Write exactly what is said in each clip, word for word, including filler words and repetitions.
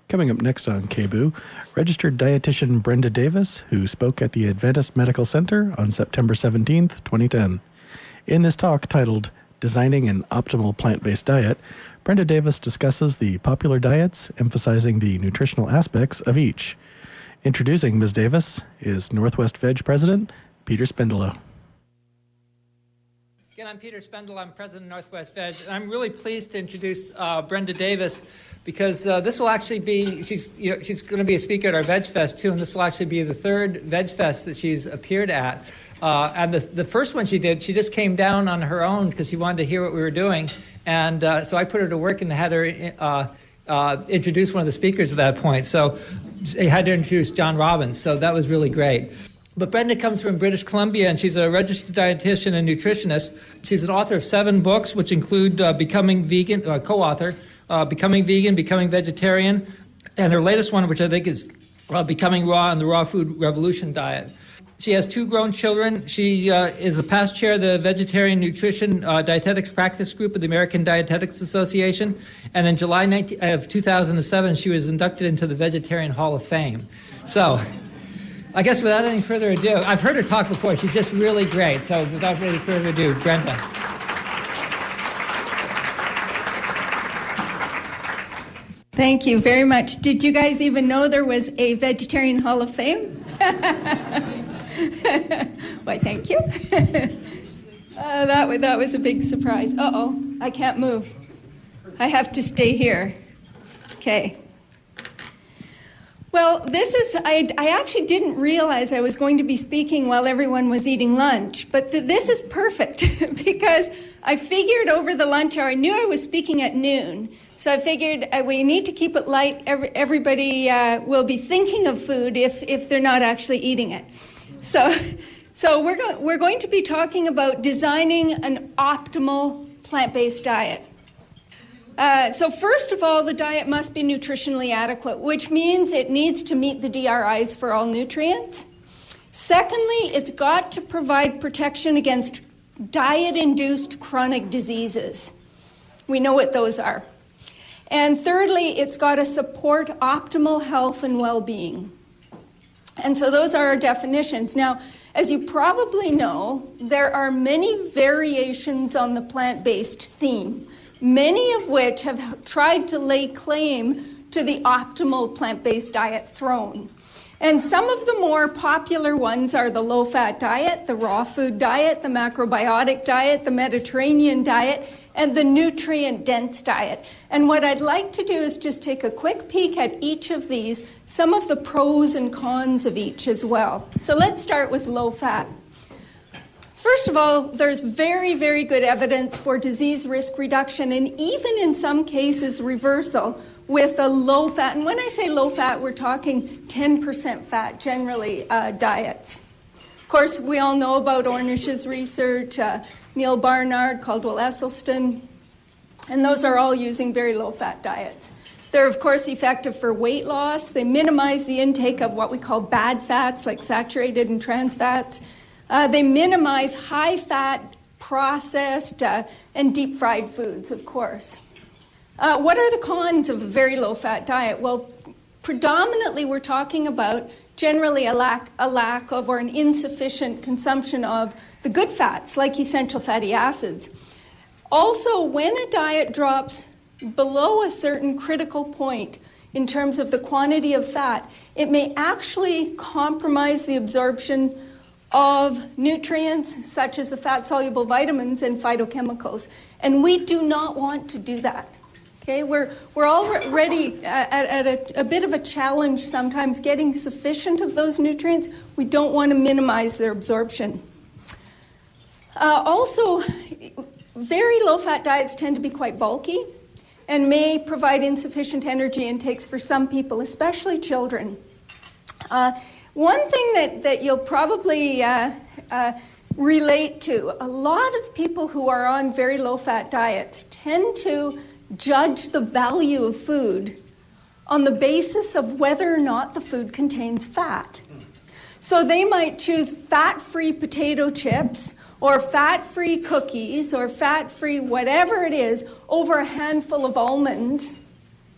Coming up next on K B U, registered dietitian Brenda Davis, who spoke at the Adventist Medical Center on September seventeenth, twenty ten. In this talk titled Designing an Optimal Plant-Based Diet, Brenda Davis discusses the popular diets, emphasizing the nutritional aspects of each. Introducing Miz Davis is Northwest Veg President Peter Spendelow. Again, I'm Peter Spendelow. I'm president of Northwest Veg, and I'm really pleased to introduce uh, Brenda Davis because uh, this will actually be, she's you know, she's going to be a speaker at our Veg Fest too, and this will actually be the third Veg Fest that she's appeared at. Uh, and the, the first one she did, she just came down on her own because she wanted to hear what we were doing, and uh, so I put her to work and had her uh, uh, introduce one of the speakers at that point. So I had to introduce John Robbins, so that was really great. But Brenda comes from British Columbia, and she's a registered dietitian and nutritionist. She's an author of seven books, which include uh, Becoming Vegan, uh, co-author, uh, Becoming Vegan, Becoming Vegetarian, and her latest one, which I think is uh, Becoming Raw and the Raw Food Revolution Diet. She has two grown children. She uh, is the past chair of the Vegetarian Nutrition uh, Dietetics Practice Group of the American Dietetics Association. And in July nineteenth of two thousand seven, she was inducted into the Vegetarian Hall of Fame. So I guess without any further ado, I've heard her talk before. She's just really great. So without any further ado, Brenda. Thank you very much. Did you guys even know there was a Vegetarian Hall of Fame? Why, thank you. uh, that, that was a big surprise. Uh-oh, I can't move. I have to stay here. Okay. Well, this is, I, I actually didn't realize I was going to be speaking while everyone was eating lunch, but th- this is perfect because I figured over the lunch hour, I knew I was speaking at noon, so I figured uh, we need to keep it light. Every, everybody uh, will be thinking of food if, if they're not actually eating it. So, so we're, go- we're going to be talking about designing an optimal plant-based diet. Uh, so first of all, the diet must be nutritionally adequate, which means it needs to meet the D R Is for all nutrients. Secondly, it's got to provide protection against diet-induced chronic diseases. We know what those are. And thirdly, it's got to support optimal health and well-being. And so those are our definitions. Now, as you probably know, there are many variations on the plant-based theme, many of which have tried to lay claim to the optimal plant-based diet throne. And some of the more popular ones are the low-fat diet, the raw food diet, the macrobiotic diet, the Mediterranean diet, and the nutrient-dense diet. And what I'd like to do is just take a quick peek at each of these, some of the pros and cons of each as well. So let's start with low-fat. First of all, there's very, very good evidence for disease risk reduction and even in some cases reversal with a low fat. And when I say low fat, we're talking ten percent fat generally uh, diets. Of course, we all know about Ornish's research, uh, Neil Barnard, Caldwell Esselstyn, and those are all using very low fat diets. They're, of course, effective for weight loss. They minimize the intake of what we call bad fats like saturated and trans fats. Uh, they minimize high-fat, processed, uh, and deep-fried foods, of course. Uh, what are the cons of a very low-fat diet? Well, predominantly we're talking about generally a lack, a lack of or an insufficient consumption of the good fats, like essential fatty acids. Also, when a diet drops below a certain critical point in terms of the quantity of fat, it may actually compromise the absorption of nutrients such as the fat-soluble vitamins and phytochemicals. And we do not want to do that. Okay, we're, we're already at, at a, a bit of a challenge sometimes getting sufficient of those nutrients. We don't want to minimize their absorption. Uh, also, very low-fat diets tend to be quite bulky and may provide insufficient energy intakes for some people, especially children. Uh, One thing that, that you'll probably uh, uh, relate to, a lot of people who are on very low-fat diets tend to judge the value of food on the basis of whether or not the food contains fat. So they might choose fat-free potato chips or fat-free cookies or fat-free whatever it is over a handful of almonds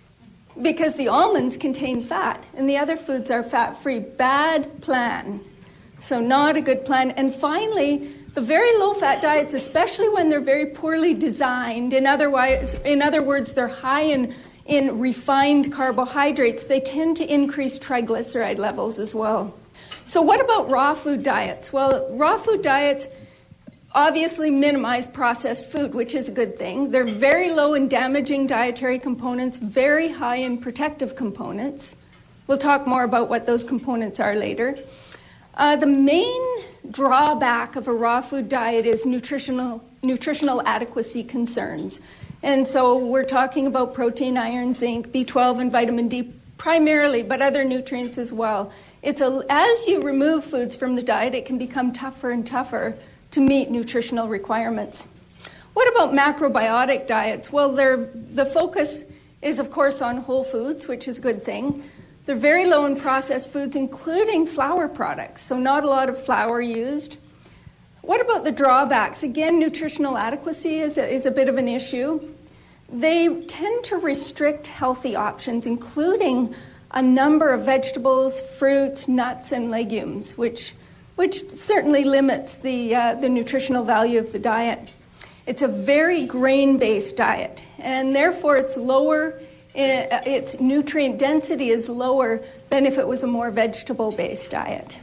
because the almonds contain fat and the other foods are fat-free. Bad plan. So not a good plan. And finally, the very low-fat diets, especially when they're very poorly designed, in, otherwise, in other words, they're high in, in refined carbohydrates, they tend to increase triglyceride levels as well. So what about raw food diets? Well, raw food diets obviously minimize processed food, which is a good thing. They're very low in damaging dietary components, very high in protective components. We'll talk more about what those components are later. Uh, the main drawback of a raw food diet is nutritional, nutritional adequacy concerns. And so we're talking about protein, iron, zinc, B twelve, and vitamin D primarily, but other nutrients as well. It's a, as you remove foods from the diet, it can become tougher and tougher to meet nutritional requirements. What about macrobiotic diets? Well, they're, the focus is, of course, on whole foods, which is a good thing. They're very low in processed foods, including flour products, so not a lot of flour used. What about the drawbacks? Again, nutritional adequacy is a, is a bit of an issue. They tend to restrict healthy options, including a number of vegetables, fruits, nuts, and legumes, which which certainly limits the, uh, the nutritional value of the diet. It's a very grain-based diet, and therefore it's lower, its nutrient density is lower than if it was a more vegetable-based diet.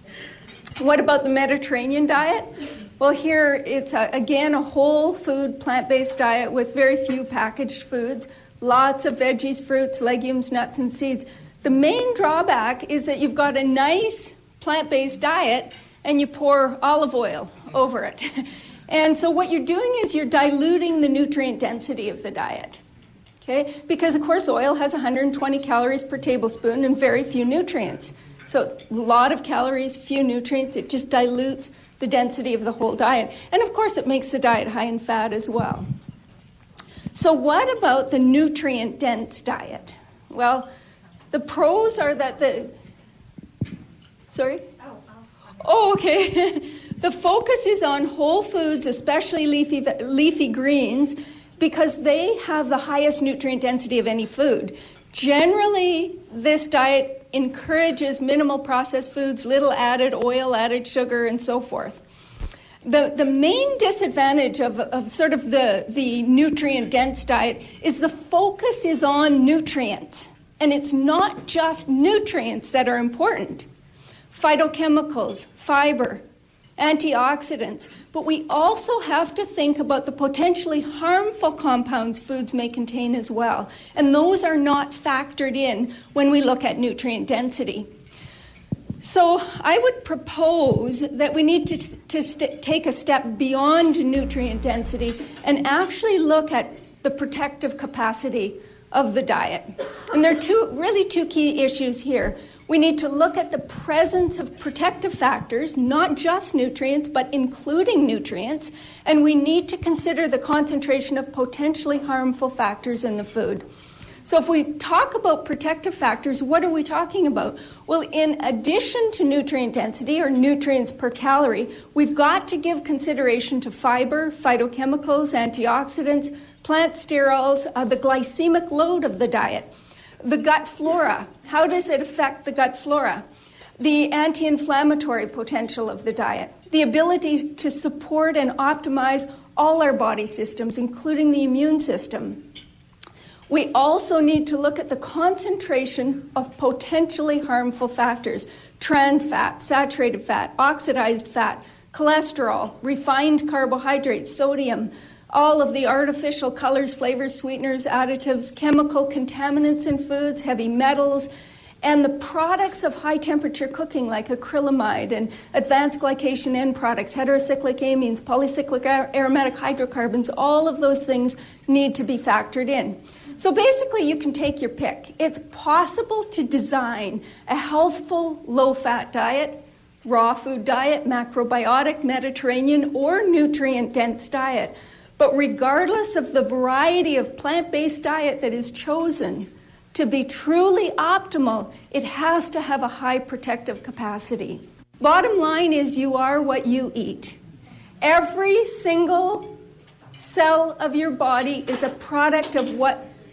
What about the Mediterranean diet? Well, here it's, a, again, a whole food, plant-based diet with very few packaged foods, lots of veggies, fruits, legumes, nuts, and seeds. The main drawback is that you've got a nice plant-based diet and you pour olive oil over it. And so what you're doing is you're diluting the nutrient density of the diet. Okay? Because of course oil has one hundred twenty calories per tablespoon and very few nutrients. So a lot of calories, few nutrients, it just dilutes the density of the whole diet. And of course it makes the diet high in fat as well. So what about the nutrient-dense diet? Well, the pros are that the Sorry? Oh, oh okay. The focus is on whole foods, especially leafy, leafy greens, because they have the highest nutrient density of any food. Generally, this diet encourages minimal processed foods, little added oil, added sugar, and so forth. The, the main disadvantage of, of sort of the, the nutrient-dense diet is the focus is on nutrients. And it's not just nutrients that are important. Phytochemicals, fiber, antioxidants, but we also have to think about the potentially harmful compounds foods may contain as well, and those are not factored in when we look at nutrient density. So I would propose that we need to, to st- take a step beyond nutrient density and actually look at the protective capacity of the diet. And there are two, really two key issues here. We need to look at the presence of protective factors, not just nutrients, but including nutrients, and we need to consider the concentration of potentially harmful factors in the food. So if we talk about protective factors, what are we talking about? Well, in addition to nutrient density, or nutrients per calorie, we've got to give consideration to fiber, phytochemicals, antioxidants, plant sterols, uh, the glycemic load of the diet. The gut flora, how does it affect the gut flora? The anti-inflammatory potential of the diet, the ability to support and optimize all our body systems, including the immune system. We also need to look at the concentration of potentially harmful factors, trans fat, saturated fat, oxidized fat, cholesterol, refined carbohydrates, sodium, all of the artificial colors, flavors, sweeteners, additives, chemical contaminants in foods, heavy metals, and the products of high-temperature cooking like acrylamide and advanced glycation end products, heterocyclic amines, polycyclic aromatic hydrocarbons, all of those things need to be factored in. So basically, you can take your pick. It's possible to design a healthful, low-fat diet, raw food diet, macrobiotic, Mediterranean, or nutrient-dense diet. But regardless of the variety of plant-based diet that is chosen, to be truly optimal, it has to have a high protective capacity. Bottom line is you are what you eat. Every single cell of your body is a product of what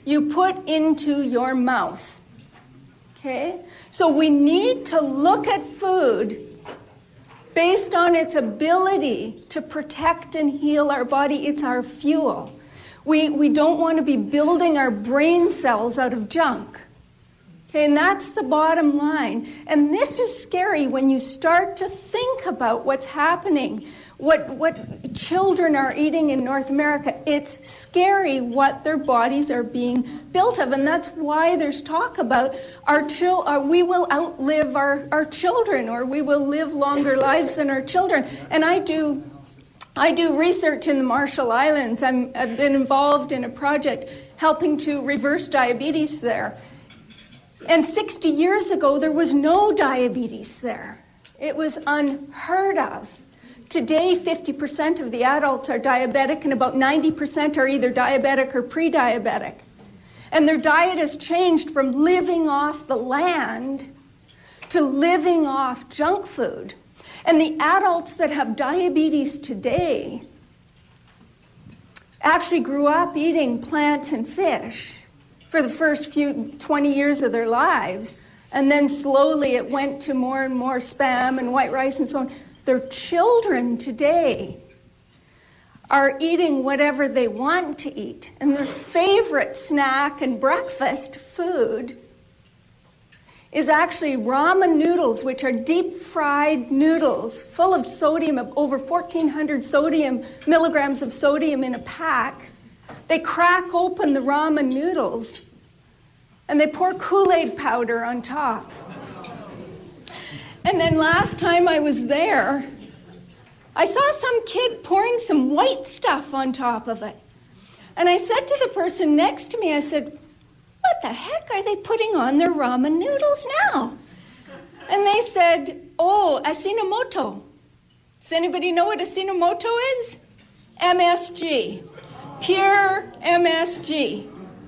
you put into your mouth. Okay? So we need to look at food based on its ability to protect and heal our body. It's our fuel. We, we don't want to be building our brain cells out of junk. Okay, and that's the bottom line. And this is scary when you start to think about what's happening, what, what children are eating in North America. It's scary what their bodies are being built of. And that's why there's talk about our chil- uh, we will outlive our, our children, or we will live longer lives than our children. And I do I do research in the Marshall Islands. I'm, I've been involved in a project helping to reverse diabetes there. And sixty years ago, there was no diabetes there. It was unheard of. Today, fifty percent of the adults are diabetic, and about ninety percent are either diabetic or pre-diabetic. And their diet has changed from living off the land to living off junk food. And the adults that have diabetes today actually grew up eating plants and fish for the first few twenty years of their lives, and then slowly it went to more and more Spam and white rice and so on. Their children today are eating whatever they want to eat, and their favorite snack and breakfast food is actually ramen noodles, which are deep-fried noodles full of sodium, of over fourteen hundred sodium milligrams of sodium in a pack. They crack open the ramen noodles, and they pour Kool-Aid powder on top. And then last time I was there, I saw some kid pouring some white stuff on top of it. And I said to the person next to me, I said, "What the heck are they putting on their ramen noodles now?" And they said, "Oh, Ajinomoto." Does anybody know what Ajinomoto is? M S G. Pure M S G.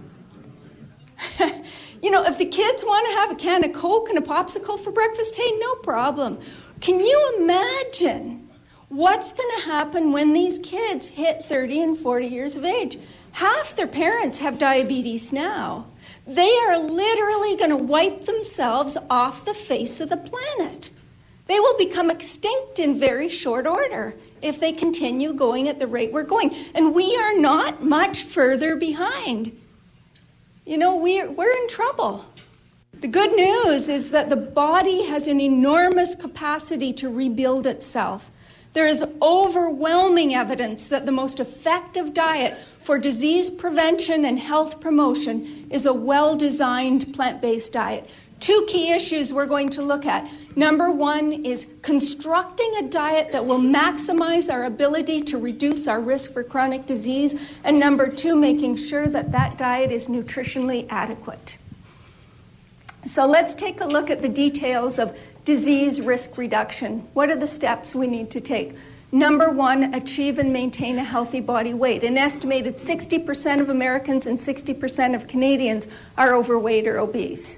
You know, if the kids want to have a can of Coke and a popsicle for breakfast, hey, no problem. Can you imagine what's going to happen when these kids hit thirty and forty years of age? Half their parents have diabetes now. They are literally going to wipe themselves off the face of the planet. They will become extinct in very short order if they continue going at the rate we're going. And we are not much further behind. You know, we're, we're in trouble. The good news is that the body has an enormous capacity to rebuild itself. There is overwhelming evidence that the most effective diet for disease prevention and health promotion is a well-designed plant-based diet. Two key issues we're going to look at. Number one is constructing a diet that will maximize our ability to reduce our risk for chronic disease. And number two, making sure that that diet is nutritionally adequate. So let's take a look at the details of disease risk reduction. What are the steps we need to take? Number one, achieve and maintain a healthy body weight. An estimated sixty percent of Americans and sixty percent of Canadians are overweight or obese.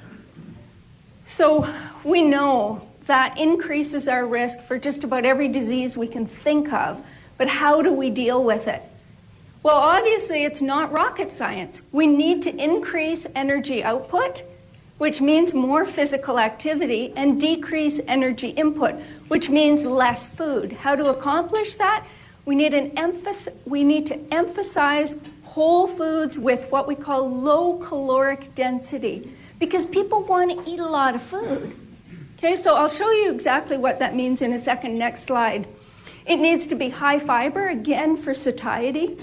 So we know that increases our risk for just about every disease we can think of. But how do we deal with it? Well, obviously, it's not rocket science. We need to increase energy output, which means more physical activity, and decrease energy input, which means less food. How to accomplish that? We need, an emphasis, we need to emphasize whole foods with what we call low caloric density, because people want to eat a lot of food. Okay, so I'll show you exactly what that means in a second. Next slide. It needs to be high fiber, again, for satiety.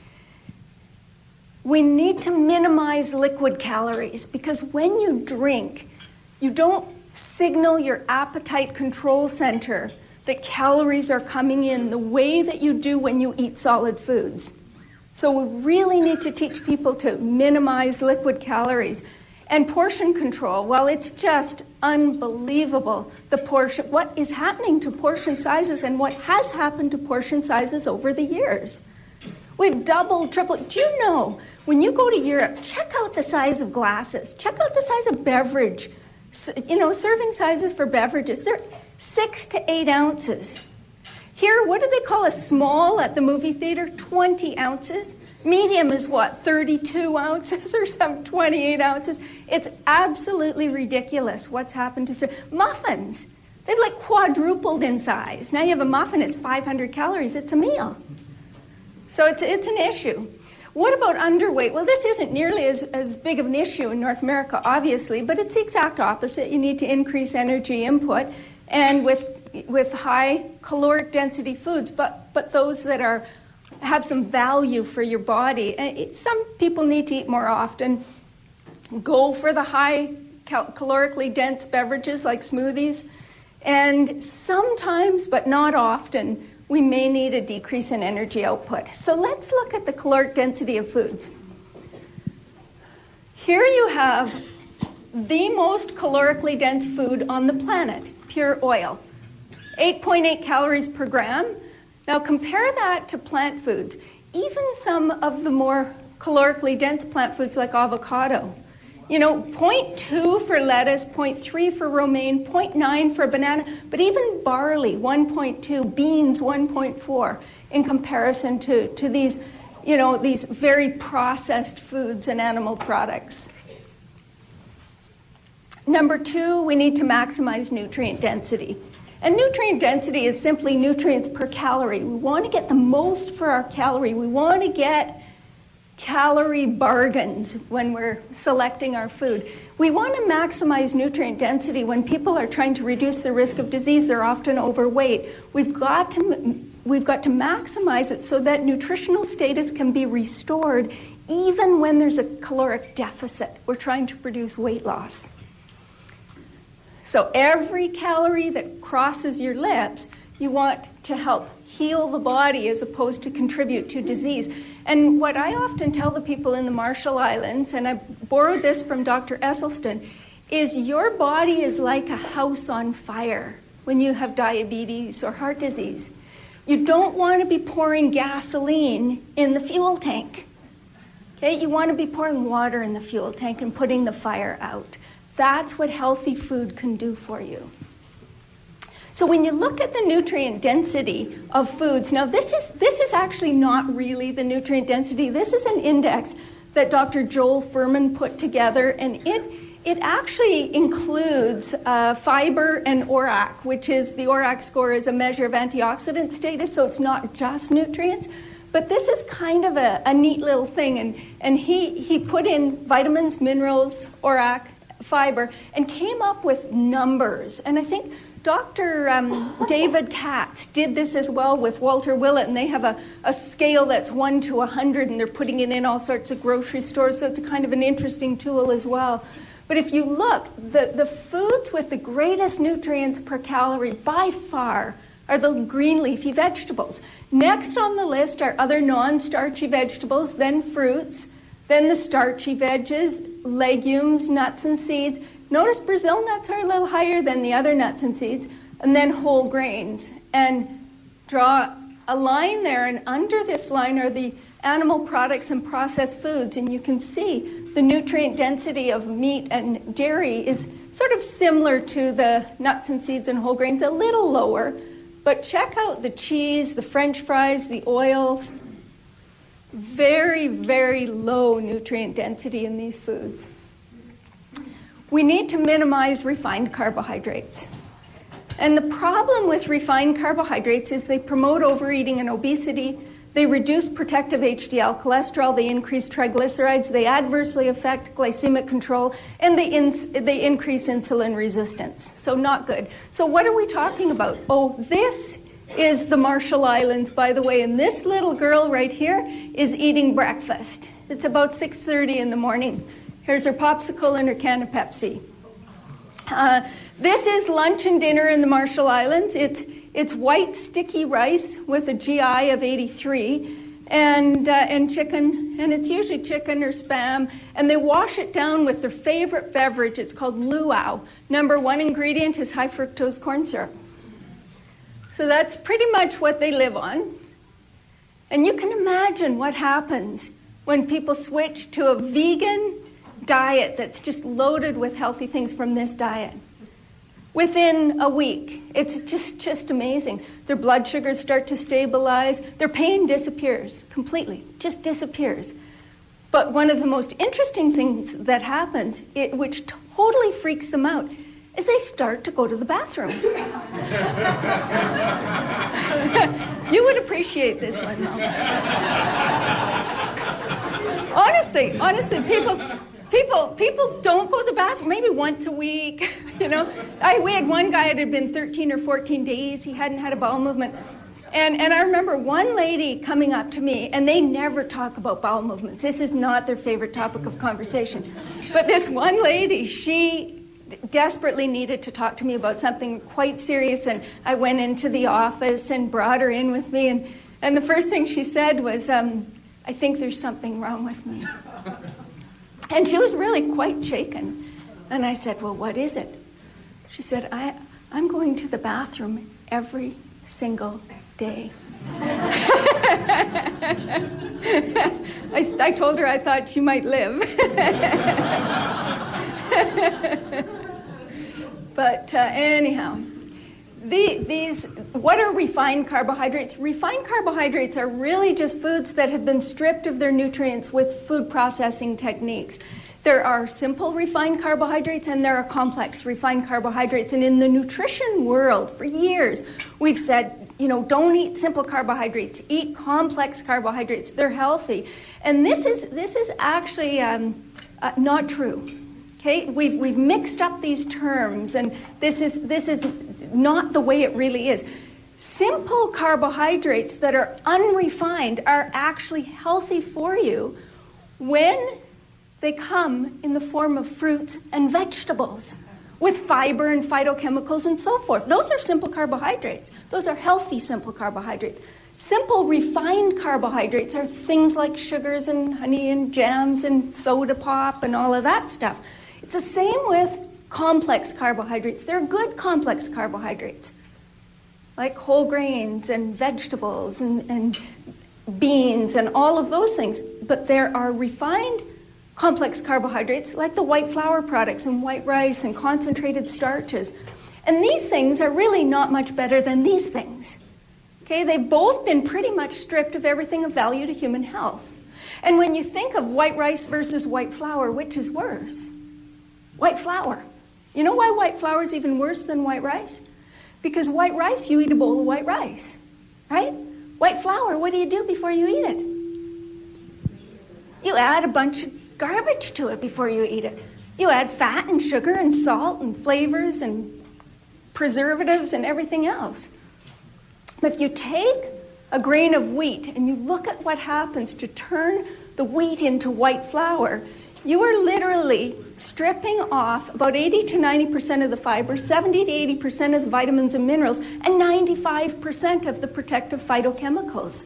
We need to minimize liquid calories, because when you drink, you don't signal your appetite control center that calories are coming in the way that you do when you eat solid foods. So we really need to teach people to minimize liquid calories. And portion control, well, it's just unbelievable, the portion, what is happening to portion sizes and what has happened to portion sizes over the years. We've doubled, tripled. Do you know, when you go to Europe, check out the size of glasses. Check out the size of beverage. You know, serving sizes for beverages. They're six to eight ounces. Here, what do they call a small at the movie theater? twenty ounces. Medium is what, thirty-two ounces or some twenty-eight ounces? It's absolutely ridiculous what's happened to cer- muffins. They've like quadrupled in size. Now you have a muffin, it's five hundred calories, it's a meal. So it's, it's an issue. What about underweight? Well, this isn't nearly as, as big of an issue in North America, obviously, but it's the exact opposite. You need to increase energy input, and with with high caloric density foods, but, but those that are have some value for your body. And some people need to eat more often. Go for the high cal- calorically dense beverages like smoothies. And sometimes, but not often, we may need a decrease in energy output. So let's look at the caloric density of foods. Here you have the most calorically dense food on the planet, pure oil. eight point eight calories per gram. Now compare that to plant foods. Even some of the more calorically dense plant foods like avocado. You know, zero point two for lettuce, zero point three for romaine, zero point nine for banana, but even barley, one point two, beans, one point four, in comparison to, to these, you know, these very processed foods and animal products. Number two, we need to maximize nutrient density. And nutrient density is simply nutrients per calorie. We want to get the most for our calorie. We want to get calorie bargains when we're selecting our food. We want to maximize nutrient density when people are trying to reduce the risk of disease. They're often overweight. We've got to, we've got to maximize it so that nutritional status can be restored even when there's a caloric deficit. We're trying to produce weight loss. So every calorie that crosses your lips, you want to help heal the body as opposed to contribute to disease. And what I often tell the people in the Marshall Islands, and I borrowed this from Doctor Esselstyn, is your body is like a house on fire when you have diabetes or heart disease. You don't want to be pouring gasoline in the fuel tank. Okay, you want to be pouring water in the fuel tank and putting the fire out. That's what healthy food can do for you. So when you look at the nutrient density of foods, now this is this is actually not really the nutrient density. This is an index that Doctor Joel Fuhrman put together, and it it actually includes uh, fiber and O R A C, which is the O R A C score is a measure of antioxidant status, so it's not just nutrients. But this is kind of a, a neat little thing, and, and he, he put in vitamins, minerals, O R A C, fiber, and came up with numbers. And I think Doctor Um, David Katz did this as well with Walter Willett, and they have a, a scale that's one to one hundred, and they're putting it in all sorts of grocery stores, so it's a kind of an interesting tool as well. But if you look, the, the foods with the greatest nutrients per calorie by far are the green leafy vegetables. Next on the list are other non-starchy vegetables, then fruits, then the starchy veggies, legumes, nuts and seeds. Notice Brazil nuts are a little higher than the other nuts and seeds, and then whole grains. And draw a line there, and under this line are the animal products and processed foods, and you can see the nutrient density of meat and dairy is sort of similar to the nuts and seeds and whole grains, a little lower, but check out the cheese, the French fries, the oils. Very, very low nutrient density in these foods. We need to minimize refined carbohydrates. And the problem with refined carbohydrates is they promote overeating and obesity, they reduce protective H D L cholesterol, they increase triglycerides, they adversely affect glycemic control, and they, ins- they increase insulin resistance. So not good. So what are we talking about? Oh, this is the Marshall Islands, by the way, and this little girl right here is eating breakfast. It's about six thirty in the morning. Here's her popsicle and her can of Pepsi. Uh, this is lunch and dinner in the Marshall Islands. It's it's white sticky rice with a G I of eighty-three and uh, and chicken, and it's usually chicken or Spam, and they wash it down with their favorite beverage. It's called luau. Number one ingredient is high fructose corn syrup. So that's pretty much what they live on. And you can imagine what happens when people switch to a vegan diet that's just loaded with healthy things from this diet. within a week. It's just, just amazing. Their blood sugars start to stabilize. Their pain disappears completely, just disappears. But one of the most interesting things that happens, it, which totally freaks them out, is they start to go to the bathroom. You would appreciate this one, though. Honestly, honestly, people, people, people don't go to the bathroom maybe once a week. You know, I we had one guy. It had been thirteen or fourteen days. He hadn't had a bowel movement, and and I remember one lady coming up to me, and they never talk about bowel movements. This is not their favorite topic of conversation. But this one lady, she desperately needed to talk to me about something quite serious, and I went into the office and brought her in with me, and, and the first thing she said was, um, I think there's something wrong with me. And she was really quite shaken. And I said, well, what is it? She said, I, I'm going to the bathroom every single day. I, I told her I thought she might live. But uh, anyhow, the, these, what are refined carbohydrates? Refined carbohydrates are really just foods that have been stripped of their nutrients with food processing techniques. There are simple refined carbohydrates and there are complex refined carbohydrates. And in the nutrition world, for years, we've said, you know, don't eat simple carbohydrates, eat complex carbohydrates. They're healthy. And this is, this is actually um, uh, not true. Okay, we've we've mixed up these terms, and this is this is not the way it really is. Simple carbohydrates that are unrefined are actually healthy for you when they come in the form of fruits and vegetables with fiber and phytochemicals and so forth. Those are simple carbohydrates. Those are healthy simple carbohydrates. Simple refined carbohydrates are things like sugars and honey and jams and soda pop and all of that stuff. It's the same with complex carbohydrates. They're good complex carbohydrates, like whole grains and vegetables and, and beans and all of those things. But there are refined complex carbohydrates like the white flour products and white rice and concentrated starches. And these things are really not much better than these things. Okay, they've both been pretty much stripped of everything of value to human health. And when you think of white rice versus white flour, which is worse? White flour. You know why white flour is even worse than white rice? Because white rice, you eat a bowl of white rice, right? White flour, what do you do before you eat it? You add a bunch of garbage to it before you eat it. You add fat and sugar and salt and flavors and preservatives and everything else. But if you take a grain of wheat and you look at what happens to turn the wheat into white flour, you are literally stripping off about eighty to ninety percent of the fiber, seventy to eighty percent of the vitamins and minerals, and ninety-five percent of the protective phytochemicals.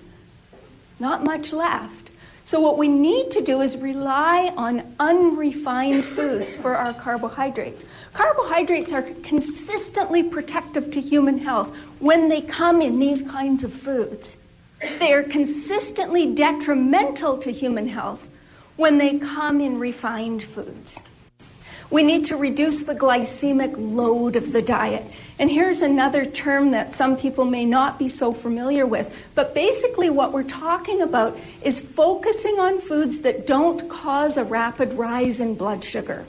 Not much left. So what we need to do is rely on unrefined foods for our carbohydrates. Carbohydrates are consistently protective to human health when they come in these kinds of foods. They are consistently detrimental to human health when they come in refined foods. We need to reduce the glycemic load of the diet. And here's another term that some people may not be so familiar with. But basically what we're talking about is focusing on foods that don't cause a rapid rise in blood sugar.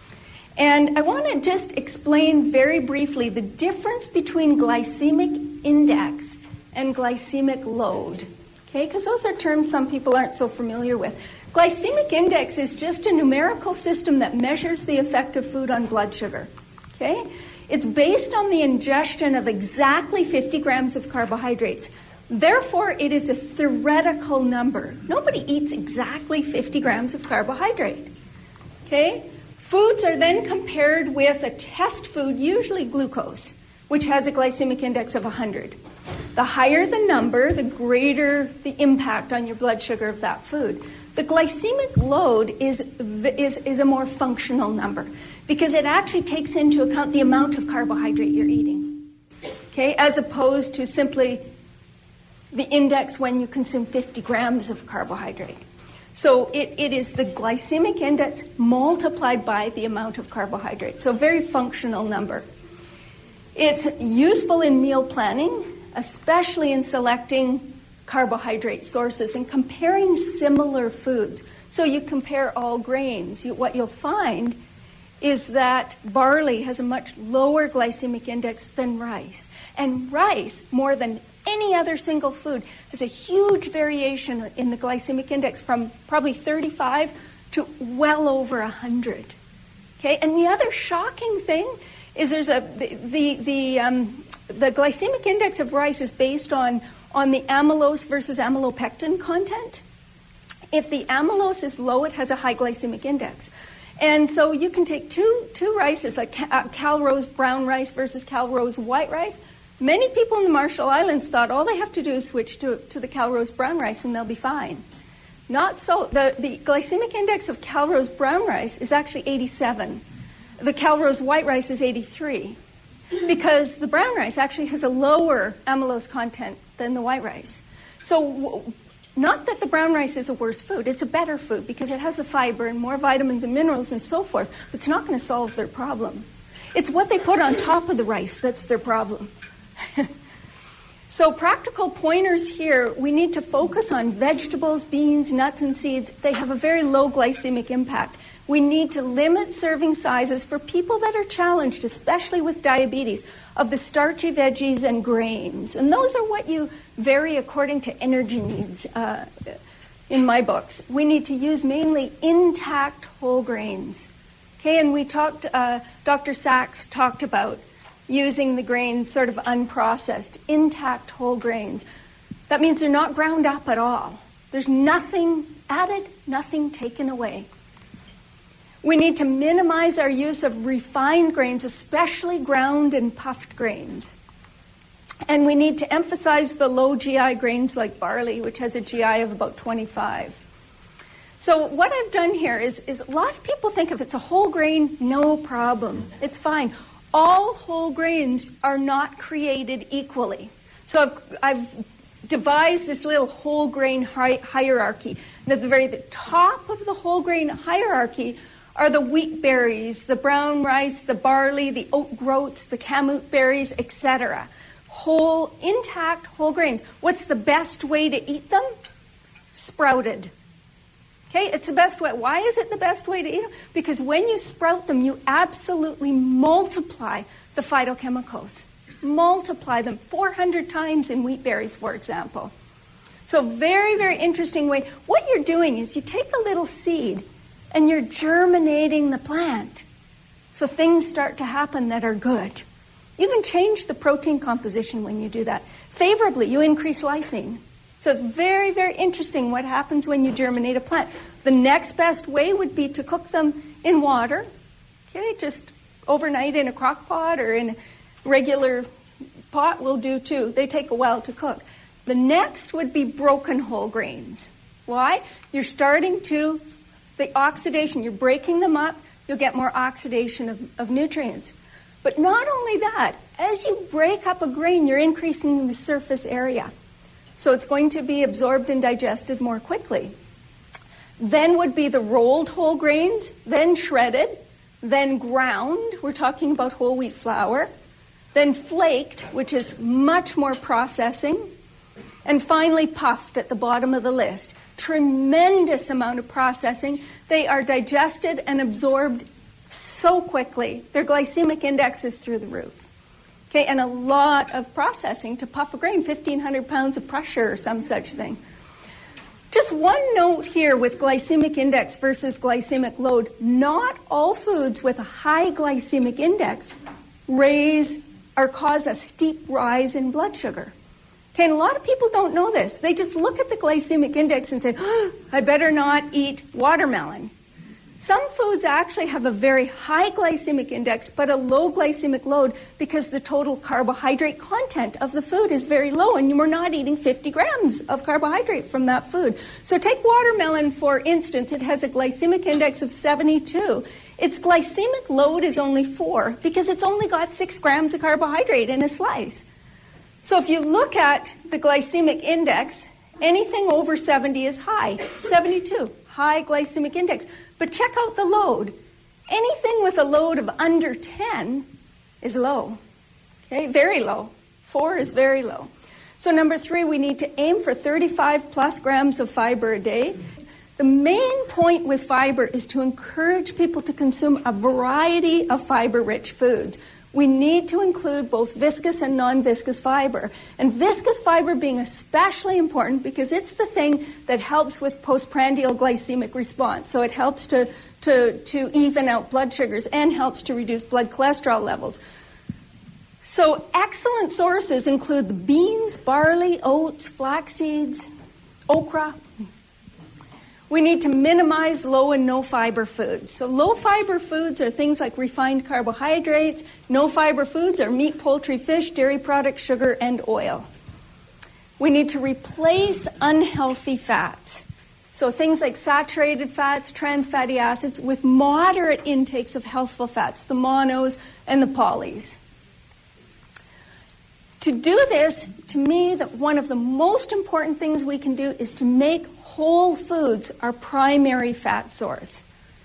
And I want to just explain very briefly the difference between glycemic index and glycemic load. Okay, because those are terms some people aren't so familiar with. Glycemic index is just a numerical system that measures the effect of food on blood sugar. Okay? It's based on the ingestion of exactly fifty grams of carbohydrates. Therefore, it is a theoretical number. Nobody eats exactly fifty grams of carbohydrate. Okay? Foods are then compared with a test food, usually glucose, which has a glycemic index of one hundred. The higher the number, the greater the impact on your blood sugar of that food. The glycemic load is, is, is a more functional number because it actually takes into account the amount of carbohydrate you're eating, okay, as opposed to simply the index when you consume fifty grams of carbohydrate. So it, it is the glycemic index multiplied by the amount of carbohydrate, so a very functional number. It's useful in meal planning, especially in selecting carbohydrate sources and comparing similar foods. So you compare all grains. You, what you'll find is that barley has a much lower glycemic index than rice. And rice, more than any other single food, has a huge variation in the glycemic index from probably thirty-five to well over one hundred. Okay, and the other shocking thing is there's a the the the, um, the glycemic index of rice is based on on the amylose versus amylopectin content. If the amylose is low, it has a high glycemic index. And so you can take two two rices, like uh, Calrose brown rice versus Calrose white rice. Many people in the Marshall Islands thought all they have to do is switch to, to the Calrose brown rice and they'll be fine. Not so. The, the glycemic index of Calrose brown rice is actually eighty-seven. The Calrose white rice is eighty-three, because the brown rice actually has a lower amylose content than the white rice. So not that the brown rice is a worse food, it's a better food because it has the fiber and more vitamins and minerals and so forth, but it's not going to solve their problem. It's what they put on top of the rice that's their problem. So practical pointers here, we need to focus on vegetables, beans, nuts, and seeds. They have a very low glycemic impact. We need to limit serving sizes for people that are challenged, especially with diabetes, of the starchy veggies and grains. And those are what you vary according to energy needs uh, in my books. We need to use mainly intact whole grains. Okay, and we talked, uh, Doctor Sachs talked about using the grains sort of unprocessed, intact whole grains. That means they're not ground up at all. There's nothing added, nothing taken away. We need to minimize our use of refined grains, especially ground and puffed grains. And we need to emphasize the low G I grains like barley, which has a G I of about twenty-five. So what I've done here is, is a lot of people think if it's a whole grain, no problem. It's fine. All whole grains are not created equally. So I've, I've devised this little whole grain hi- hierarchy. And at the very the top of the whole grain hierarchy are the wheat berries, the brown rice, the barley, the oat groats, the kamut berries, et cetera. Whole, intact whole grains. What's the best way to eat them? Sprouted. Okay, it's the best way. Why is it the best way to eat them? Because when you sprout them, you absolutely multiply the phytochemicals. Multiply them four hundred times in wheat berries, for example. So very, very interesting way. What you're doing is you take a little seed and you're germinating the plant. So things start to happen that are good. You can change the protein composition when you do that. Favorably, you increase lysine. So it's very, very interesting what happens when you germinate a plant. The next best way would be to cook them in water. Okay, just overnight in a crock pot or in a regular pot will do too. They take a while to cook. The next would be broken whole grains. Why? You're starting to, the oxidation, you're breaking them up, you'll get more oxidation of, of nutrients. But not only that, as you break up a grain, you're increasing the surface area. So it's going to be absorbed and digested more quickly. Then would be the rolled whole grains, then shredded, then ground. We're talking about whole wheat flour. Then flaked, which is much more processing. And finally puffed at the bottom of the list. Tremendous amount of processing. They are digested and absorbed so quickly. Their glycemic index is through the roof. Okay, and a lot of processing to puff a grain, fifteen hundred pounds of pressure or some such thing. Just one note here with glycemic index versus glycemic load. Not all foods with a high glycemic index raise or cause a steep rise in blood sugar. Okay, and a lot of people don't know this. They just look at the glycemic index and say, oh, I better not eat watermelon. Some foods actually have a very high glycemic index, but a low glycemic load because the total carbohydrate content of the food is very low, and we're not eating fifty grams of carbohydrate from that food. So take watermelon, for instance. It has a glycemic index of seventy-two. Its glycemic load is only four because it's only got six grams of carbohydrate in a slice. So if you look at the glycemic index, anything over seventy is high. seventy-two, high glycemic index. But check out the load. Anything with a load of under ten is low. Okay, very low. Four is very low. So number three, we need to aim for thirty-five plus grams of fiber a day. The main point with fiber is to encourage people to consume a variety of fiber-rich foods. We need to include both viscous and non-viscous fiber. And viscous fiber being especially important because it's the thing that helps with postprandial glycemic response. So it helps to, to, to even out blood sugars and helps to reduce blood cholesterol levels. So excellent sources include the beans, barley, oats, flax seeds, okra. We need to minimize low and no fiber foods. So low fiber foods are things like refined carbohydrates. No fiber foods are meat, poultry, fish, dairy products, sugar, and oil. We need to replace unhealthy fats. So things like saturated fats, trans fatty acids, with moderate intakes of healthful fats, the monos and the polys. To do this, to me, that one of the most important things we can do is to make whole foods our primary fat source.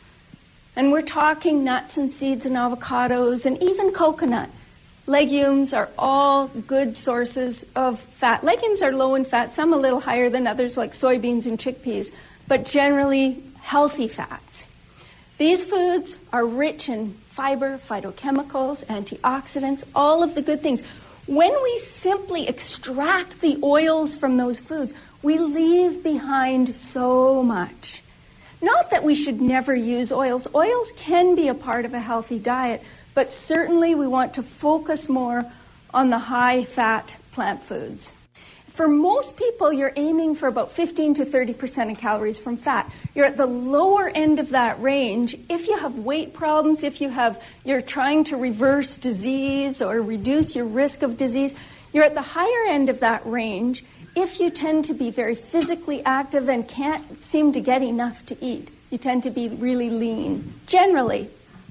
And we're talking nuts and seeds and avocados and even coconut. Legumes are all good sources of fat. Legumes are low in fat, some a little higher than others like soybeans and chickpeas, but generally healthy fats. These foods are rich in fiber, phytochemicals, antioxidants, all of the good things. When we simply extract the oils from those foods, we leave behind so much. Not that we should never use oils. Oils can be a part of a healthy diet, but certainly we want to focus more on the high-fat plant foods. For most people, you're aiming for about fifteen to thirty percent of calories from fat. You're at the lower end of that range if you have weight problems, if you have, you're trying to reverse disease or reduce your risk of disease. You're at the higher end of that range if you tend to be very physically active and can't seem to get enough to eat. You tend to be really lean, generally.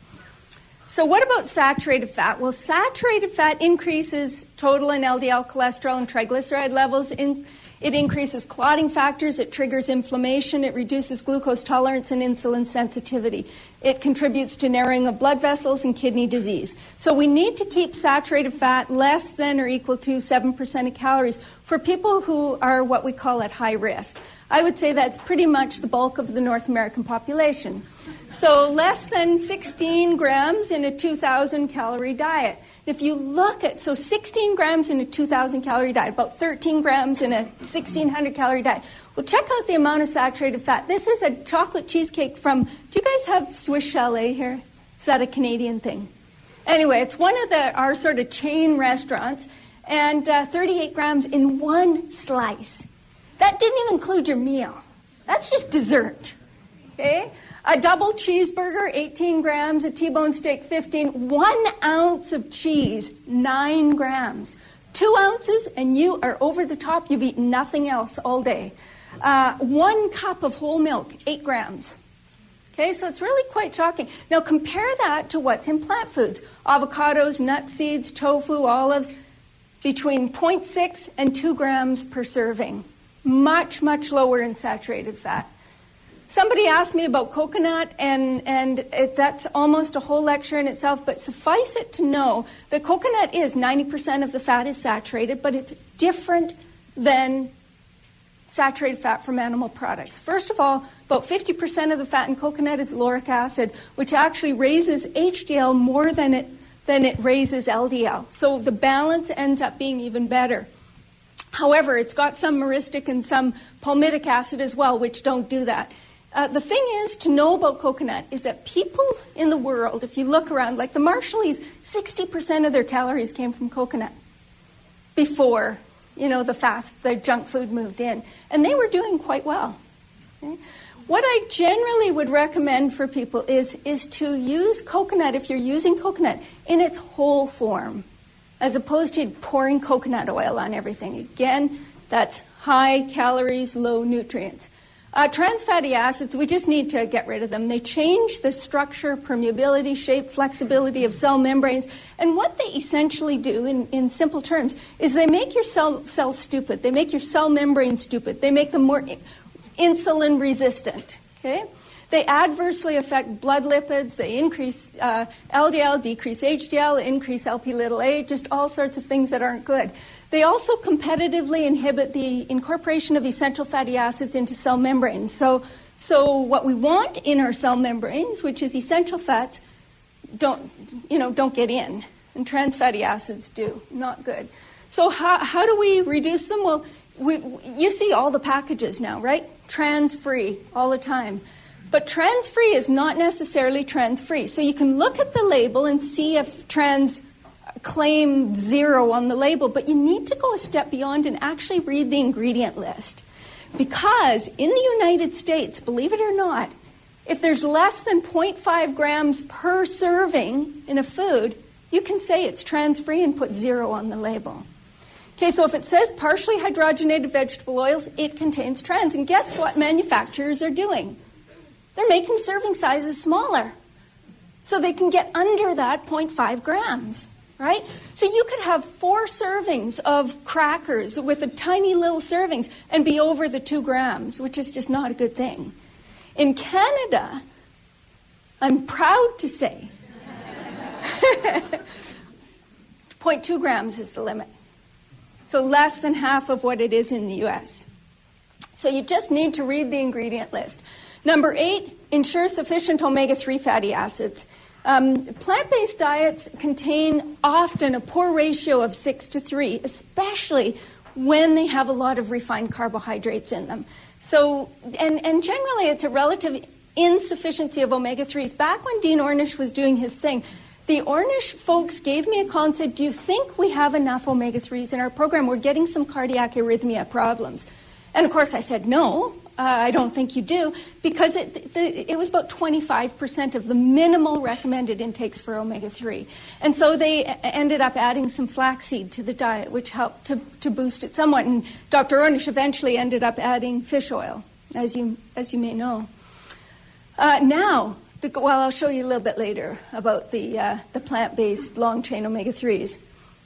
So what about saturated fat? Well, saturated fat increases total and L D L cholesterol and triglyceride levels. In, it increases clotting factors. It triggers inflammation. It reduces glucose tolerance and insulin sensitivity. It contributes to narrowing of blood vessels and kidney disease. So we need to keep saturated fat less than or equal to seven percent of calories for people who are what we call at high risk. I would say that's pretty much the bulk of the North American population. So less than sixteen grams in a two thousand calorie diet. If you look at, so sixteen grams in a two thousand calorie diet, about thirteen grams in a sixteen hundred calorie diet. Well, check out the amount of saturated fat. This is a chocolate cheesecake from, do you guys have Swiss Chalet here? Is that a Canadian thing? Anyway, it's one of the our sort of chain restaurants, and uh, thirty-eight grams in one slice. That didn't even include your meal. That's just dessert, okay? A double cheeseburger, eighteen grams. A T-bone steak, fifteen. One ounce of cheese, nine grams. Two ounces, and you are over the top. You've eaten nothing else all day. Uh, one cup of whole milk, eight grams. Okay, so it's really quite shocking. Now compare that to what's in plant foods. Avocados, nut seeds, tofu, olives, between zero point six and two grams per serving. Much, much lower in saturated fat. Somebody asked me about coconut, and, and it, that's almost a whole lecture in itself, but suffice it to know that coconut is ninety percent of the fat is saturated, but it's different than saturated fat from animal products. First of all, about fifty percent of the fat in coconut is lauric acid, which actually raises H D L more than it, than it raises L D L. So the balance ends up being even better. However, it's got some myristic and some palmitic acid as well, which don't do that. Uh, the thing is to know about coconut is that people in the world, if you look around, like the Marshallese, sixty percent of their calories came from coconut before, you know, the fast, the junk food moved in. And they were doing quite well. Okay? What I generally would recommend for people is, is to use coconut, if you're using coconut, in its whole form, as opposed to pouring coconut oil on everything. Again, that's high calories, low nutrients. Uh, trans fatty acids, we just need to get rid of them. They change the structure, permeability, shape, flexibility of cell membranes. And what they essentially do, in, in simple terms, is they make your cell, cell stupid. They make your cell membrane stupid. They make them more insulin resistant. Okay? They adversely affect blood lipids. They increase uh, L D L, decrease H D L, increase L P little a, just all sorts of things that aren't good. They also competitively inhibit the incorporation of essential fatty acids into cell membranes. So, so what we want in our cell membranes, which is essential fats, don't, you know, don't get in. And trans fatty acids do. Not good. So how, how do we reduce them? Well, we, you see all the packages now, right? Trans-free all the time. But trans-free is not necessarily trans-free. So you can look at the label and see if trans claim zero on the label, but you need to go a step beyond and actually read the ingredient list. Because in the United States, believe it or not, if there's less than zero point five grams per serving in a food, you can say it's trans-free and put zero on the label. Okay, so if it says partially hydrogenated vegetable oils, it contains trans. And guess what manufacturers are doing? They're making serving sizes smaller so they can get under that zero point five grams, right? So you could have four servings of crackers with a tiny little servings and be over the two grams, which is just not a good thing. In Canada, I'm proud to say, zero point two grams is the limit. So less than half of what it is in the U S. So you just need to read the ingredient list. Number eight, ensure sufficient omega three fatty acids. Um, plant-based diets contain often a poor ratio of six to three, especially when they have a lot of refined carbohydrates in them. So, and, and generally it's a relative insufficiency of omega threes. Back when Dean Ornish was doing his thing, the Ornish folks gave me a call and said, do you think we have enough omega threes in our program? We're getting some cardiac arrhythmia problems. And of course I said, no, uh, I don't think you do, because it, the, it was about twenty-five percent of the minimal recommended intakes for omega three. And so they ended up adding some flaxseed to the diet, which helped to, to boost it somewhat. And Doctor Ornish eventually ended up adding fish oil, as you, as you may know. Uh, now, the, well, I'll show you a little bit later about the, uh, the plant-based long-chain omega threes.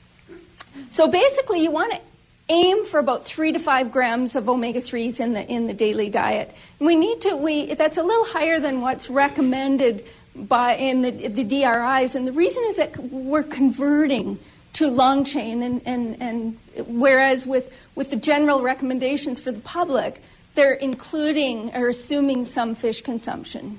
So basically, you want to aim for about three to five grams of omega threes in the in the daily diet. And we need to we that's a little higher than what's recommended by in the the D R Is, and the reason is that we're converting to long chain, and and and whereas with with the general recommendations for the public, they're including or assuming some fish consumption.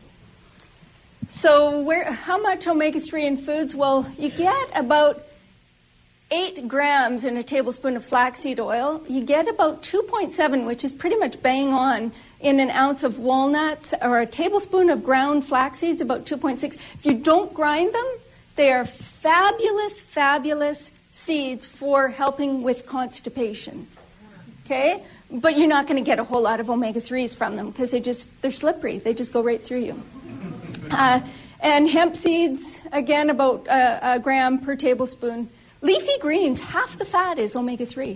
So where how much omega three in foods? Well, you get about eight grams in a tablespoon of flaxseed oil. You get about two point seven, which is pretty much bang on, in an ounce of walnuts, or a tablespoon of ground flax seeds, about two point six. If you don't grind them, they are fabulous, fabulous seeds for helping with constipation. Okay? But you're not going to get a whole lot of omega threes from them because they just, they're slippery. They just go right through you. Uh, and hemp seeds, again, about uh, a gram per tablespoon. Leafy greens, half the fat is omega three.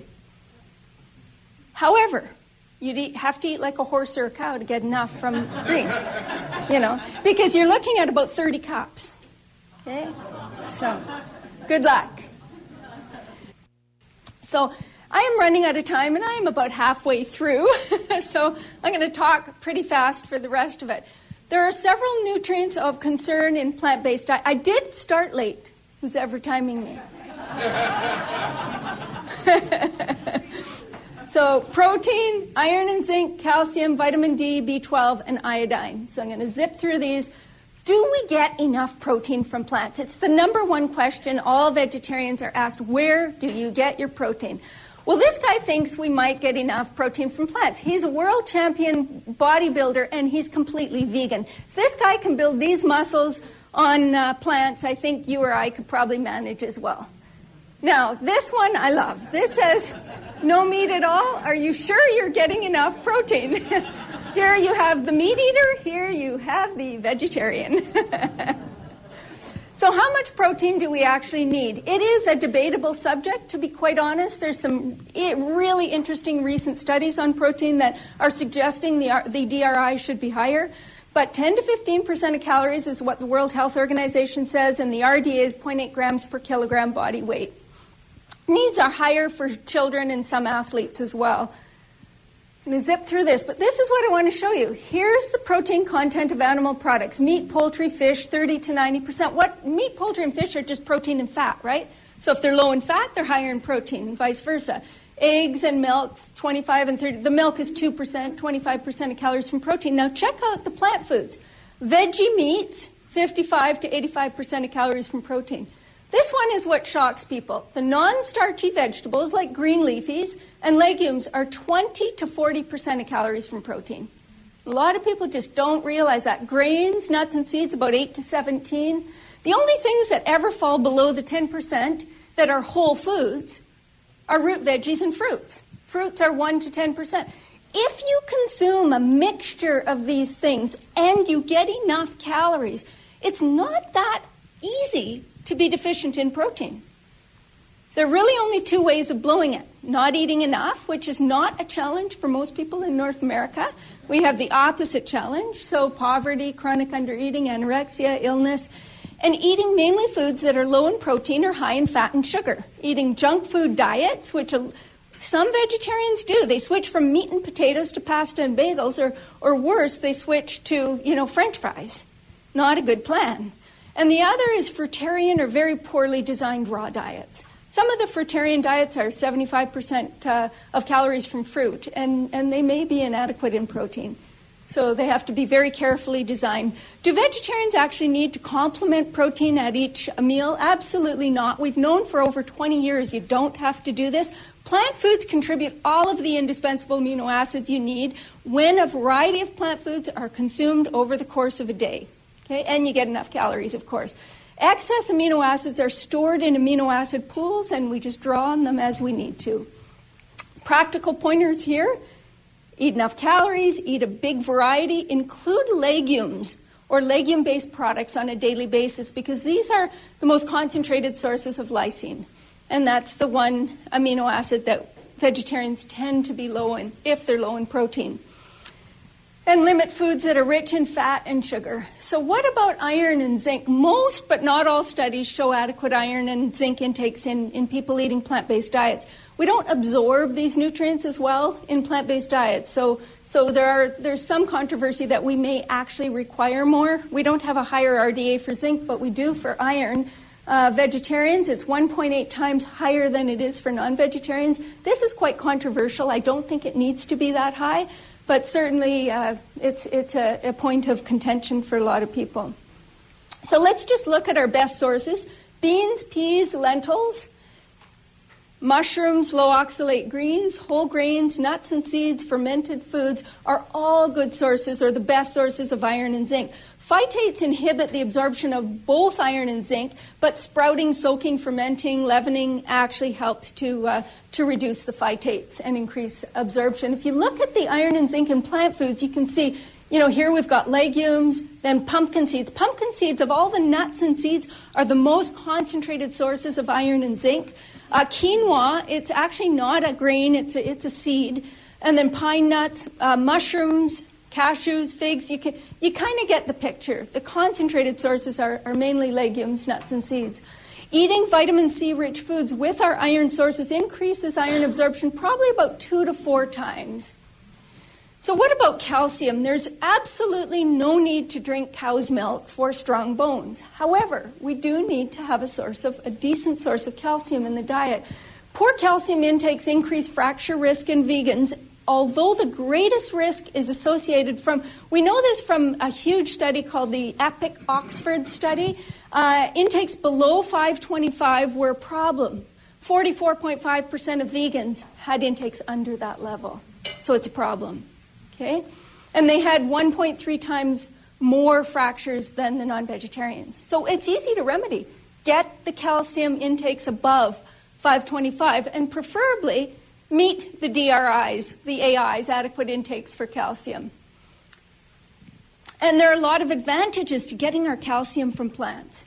However, you have to eat like a horse or a cow to get enough from greens, you know, because you're looking at about thirty cups. Okay? So, good luck. So, I am running out of time, and I am about halfway through, so I'm going to talk pretty fast for the rest of it. There are several nutrients of concern in plant-based diet. I did start late. Who's ever timing me? So protein, iron and zinc, calcium, vitamin D, B twelve, and iodine. So I'm going to zip through these. Do we get enough protein from plants? It's the number one question all vegetarians are asked. Where do you get your protein? Well, this guy thinks we might get enough protein from plants. He's a world champion bodybuilder, and he's completely vegan. If this guy can build these muscles on uh, plants, I think you or I could probably manage as well. Now, this one I love. This says, no meat at all. Are you sure you're getting enough protein? Here you have the meat eater. Here you have the vegetarian. So how much protein do we actually need? It is a debatable subject, to be quite honest. There's some really interesting recent studies on protein that are suggesting the, the D R I should be higher. But ten to fifteen percent of calories is what the World Health Organization says, and the R D A is zero point eight grams per kilogram body weight. Needs are higher for children and some athletes as well. I'm going to zip through this, but this is what I want to show you. Here's the protein content of animal products. Meat, poultry, fish, thirty to ninety percent. What meat, poultry, and fish are just protein and fat, right? So if they're low in fat, they're higher in protein, and vice versa. Eggs and milk, twenty-five and thirty. The milk is two percent, twenty-five percent of calories from protein. Now check out the plant foods. Veggie meats, fifty-five to eighty-five percent of calories from protein. This one is what shocks people. The non-starchy vegetables like green leafies and legumes are twenty to forty percent of calories from protein. A lot of people just don't realize that. Grains, nuts, and seeds, about eight to seventeen. The only things that ever fall below the ten percent that are whole foods are root veggies and fruits. Fruits are one to ten percent. If you consume a mixture of these things and you get enough calories, it's not that easy to be deficient in protein. There are really only two ways of blowing it. Not eating enough, which is not a challenge for most people in North America. We have the opposite challenge, so poverty, chronic undereating, anorexia, illness, and eating mainly foods that are low in protein or high in fat and sugar. Eating junk food diets, which some vegetarians do. They switch from meat and potatoes to pasta and bagels, or, or worse, they switch to, you know, French fries. Not a good plan. And the other is fruitarian or very poorly designed raw diets. Some of the fruitarian diets are seventy-five percent uh, of calories from fruit, and, and they may be inadequate in protein. So they have to be very carefully designed. Do vegetarians actually need to complement protein at each meal? Absolutely not. We've known for over twenty years you don't have to do this. Plant foods contribute all of the indispensable amino acids you need when a variety of plant foods are consumed over the course of a day. Okay, and you get enough calories, of course. Excess amino acids are stored in amino acid pools, and we just draw on them as we need to. Practical pointers here: eat enough calories, eat a big variety, include legumes or legume-based products on a daily basis, because these are the most concentrated sources of lysine. And that's the one amino acid that vegetarians tend to be low in, if they're low in protein. And limit foods that are rich in fat and sugar. So what about iron and zinc? Most, but not all, studies show adequate iron and zinc intakes in, in people eating plant-based diets. We don't absorb these nutrients as well in plant-based diets. So, so there are there's some controversy that we may actually require more. We don't have a higher R D A for zinc, but we do for iron. Uh, vegetarians, it's one point eight times higher than it is for non-vegetarians. This is quite controversial. I don't think it needs to be that high. But certainly uh, it's, it's a, a point of contention for a lot of people. So let's just look at our best sources. Beans, peas, lentils, mushrooms, low oxalate greens, whole grains, nuts and seeds, fermented foods are all good sources, or the best sources, of iron and zinc. Phytates inhibit the absorption of both iron and zinc, but sprouting, soaking, fermenting, leavening actually helps to uh, to reduce the phytates and increase absorption. If you look at the iron and zinc in plant foods, you can see, you know, here we've got legumes, then pumpkin seeds. Pumpkin seeds, of all the nuts and seeds, are the most concentrated sources of iron and zinc. Uh, quinoa, it's actually not a grain, it's a, it's a seed. And then pine nuts, uh, mushrooms, cashews, figs, you can you kind of get the picture. The concentrated sources are, are mainly legumes, nuts, and seeds. Eating vitamin C-rich foods with our iron sources increases iron absorption probably about two to four times. So what about calcium? There's absolutely no need to drink cow's milk for strong bones. However, we do need to have a source of a decent source of calcium in the diet. Poor calcium intakes increase fracture risk in vegans, although the greatest risk is associated from, we know this from a huge study called the EPIC Oxford study, uh, intakes below five twenty-five were a problem. forty-four point five percent of vegans had intakes under that level. So it's a problem, okay? And they had one point three times more fractures than the non-vegetarians. So it's easy to remedy. Get the calcium intakes above five twenty-five, and preferably meet the D R Is, the A Is, adequate intakes for calcium. And there are a lot of advantages to getting our calcium from plants.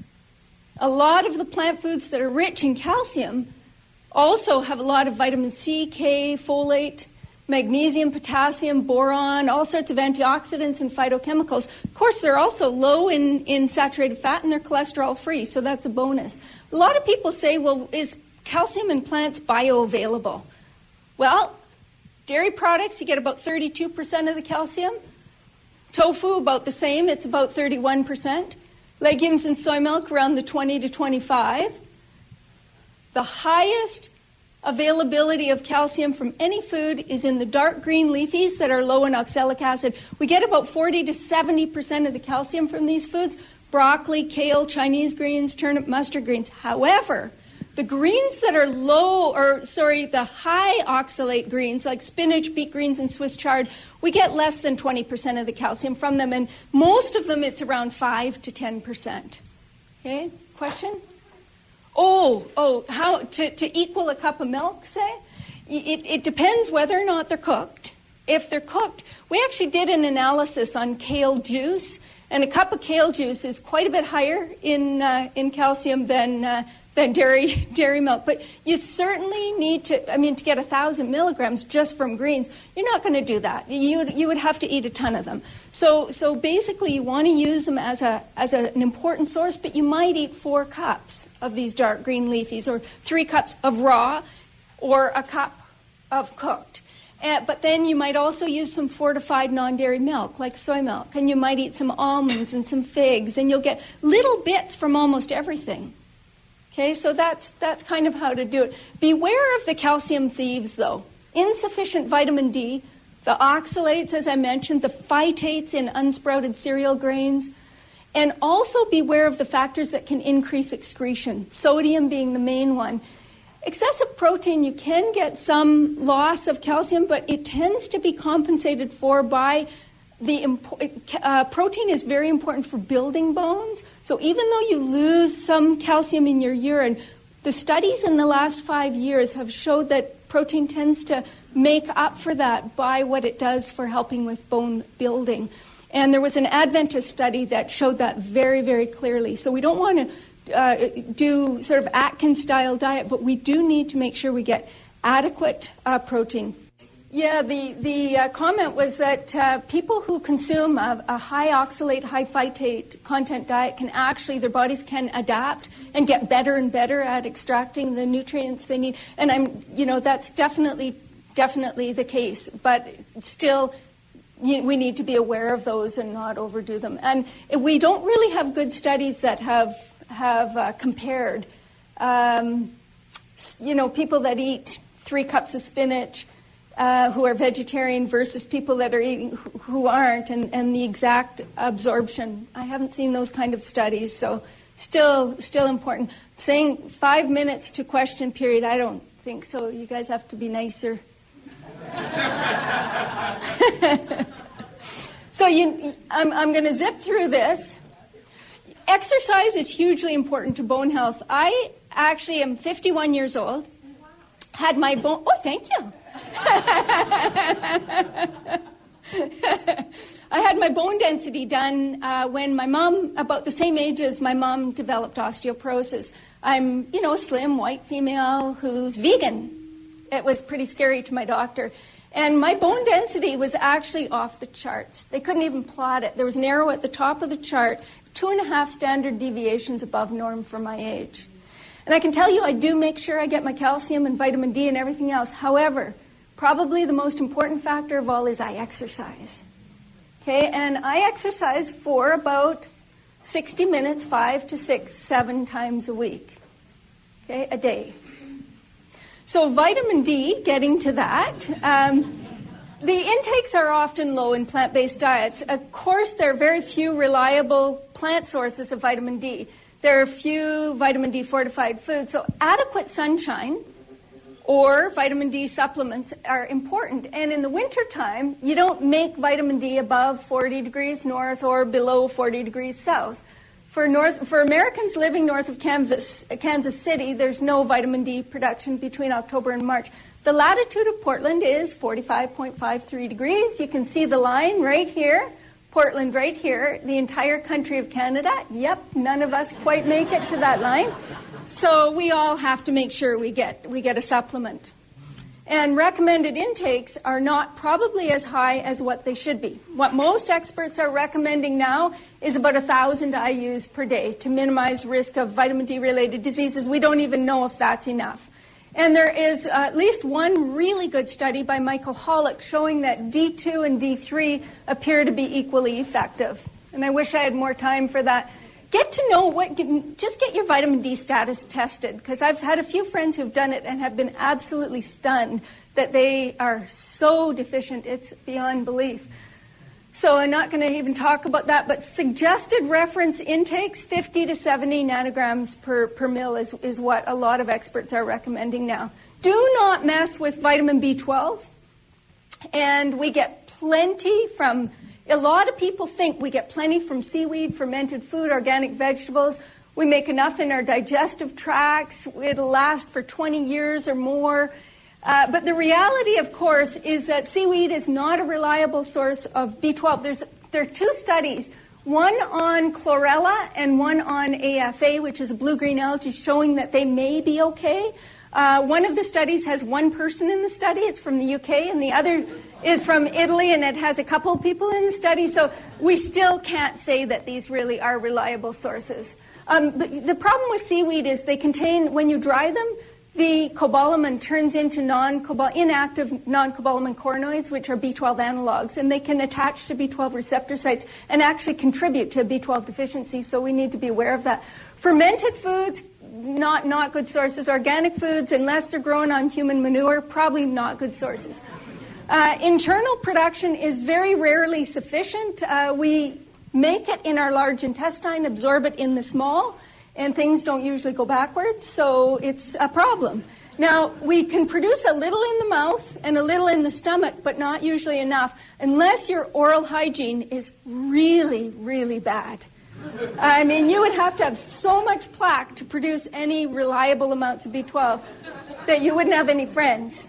A lot of the plant foods that are rich in calcium also have a lot of vitamin C, K, folate, magnesium, potassium, boron, all sorts of antioxidants and phytochemicals. Of course, they're also low in, in saturated fat, and they're cholesterol-free, so that's a bonus. A lot of people say, well, is calcium in plants bioavailable? Well, Dairy products, you get about thirty-two percent of the calcium. Tofu, about the same. It's about thirty-one percent. Legumes and soy milk, around the twenty to twenty-five. The highest availability of calcium from any food is in the dark green leafies that are low in oxalic acid. We get about forty to seventy percent of the calcium from these foods. Broccoli, kale, Chinese greens, turnip, mustard greens. However, the greens that are low, or sorry, the high oxalate greens, like spinach, beet greens, and Swiss chard, we get less than twenty percent of the calcium from them, and most of them it's around five to ten percent. Okay, question? Oh, oh, how to, to equal a cup of milk, say? It, it depends whether or not they're cooked. If they're cooked, we actually did an analysis on kale juice, and a cup of kale juice is quite a bit higher in uh, in calcium than uh, than dairy dairy milk. But you certainly need to, I mean, to get a thousand milligrams just from greens, you're not going to do that. You would, you would have to eat a ton of them. So so basically, you want to use them as a as a, an important source, but you might eat four cups of these dark green leafies, or three cups of raw, or a cup of cooked. Uh, but then you might also use some fortified non-dairy milk, like soy milk, and you might eat some almonds and some figs, and you'll get little bits from almost everything. Okay, so that's that's kind of how to do it. Beware of the calcium thieves, though. Insufficient vitamin D, the oxalates, as I mentioned, the phytates in unsprouted cereal grains, and also beware of the factors that can increase excretion, sodium being the main one. Excessive protein, you can get some loss of calcium, but it tends to be compensated for by the impo- uh, protein is very important for building bones. So even though you lose some calcium in your urine, the studies in the last five years have showed that protein tends to make up for that by what it does for helping with bone building. And there was an Adventist study that showed that very, very clearly. So we don't want to Uh, do sort of Atkins-style diet, but we do need to make sure we get adequate uh, protein. Yeah, the, the uh, comment was that uh, people who consume a, a high oxalate, high phytate content diet can actually, their bodies can adapt and get better and better at extracting the nutrients they need. And I'm, you know, that's definitely, definitely the case. But still, you, we need to be aware of those and not overdo them. And we don't really have good studies that have have uh, compared, um, you know, people that eat three cups of spinach uh, who are vegetarian versus people that are eating who, who aren't, and, and the exact absorption. I haven't seen those kind of studies, so still, still important. Saying five minutes to question period, I don't think so. You guys have to be nicer. So you, I'm, I'm going to zip through this. Exercise is hugely important to bone health. I actually am fifty-one years old, had my bone, oh, thank you. I had my bone density done uh, when my mom, about the same age as my mom, developed osteoporosis. I'm, you know, a slim white female who's vegan. It was pretty scary to my doctor. And my bone density was actually off the charts. They couldn't even plot it. There was an arrow at the top of the chart, two and a half standard deviations above norm for my age. And I can tell you I do make sure I get my calcium and vitamin D and everything else. However, probably the most important factor of all is I exercise. Okay, and I exercise for about sixty minutes, five to six, seven times a week. Okay, a day. So vitamin D, getting to that, um, the intakes are often low in plant-based diets. Of course, there are very few reliable plant sources of vitamin D. There are few vitamin D fortified foods, so adequate sunshine or vitamin D supplements are important. And in the wintertime, you don't make vitamin D above forty degrees north or below forty degrees south. For north, for Americans living north of Kansas, Kansas City, there's no vitamin D production between October and March. The latitude of Portland is forty-five point five three degrees. You can see the line right here, Portland right here, the entire country of Canada. Yep, none of us quite make it to that line. So we all have to make sure we get we get a supplement. And recommended intakes are not probably as high as what they should be. What most experts are recommending now is about one thousand I U's per day to minimize risk of vitamin D-related diseases. We don't even know if that's enough. And there is uh, at least one really good study by Michael Hollick showing that D two and D three appear to be equally effective. And I wish I had more time for that. Get to know what, just get your vitamin D status tested, because I've had a few friends who've done it and have been absolutely stunned that they are so deficient, it's beyond belief. So I'm not going to even talk about that, but suggested reference intakes, fifty to seventy nanograms per, per mil is, is what a lot of experts are recommending now. Do not mess with vitamin B twelve, and we get plenty from, a lot of people think we get plenty from seaweed, fermented food, organic vegetables. We make enough in our digestive tracts. It'll last for twenty years or more. Uh, but the reality, of course, is that seaweed is not a reliable source of B twelve. There's, there are two studies, one on chlorella and one on A F A, which is a blue-green algae, showing that they may be okay. Uh, one of the studies has one person in the study. It's from the U K, and the other is from Italy, and it has a couple of people in the study. So we still can't say that these really are reliable sources. Um, but the problem with seaweed is they contain, when you dry them, the cobalamin turns into non-cobal- inactive non-cobalamin cornoids, which are B twelve analogs, and they can attach to B twelve receptor sites and actually contribute to B twelve deficiency, so we need to be aware of that. Fermented foods, not, not good sources. Organic foods, unless they're grown on human manure, probably not good sources. Uh, internal production is very rarely sufficient. Uh, we make it in our large intestine, absorb it in the small, and things don't usually go backwards, so it's a problem. Now, we can produce a little in the mouth and a little in the stomach, but not usually enough, unless your oral hygiene is really, really bad. I mean, you would have to have so much plaque to produce any reliable amounts of B twelve that you wouldn't have any friends.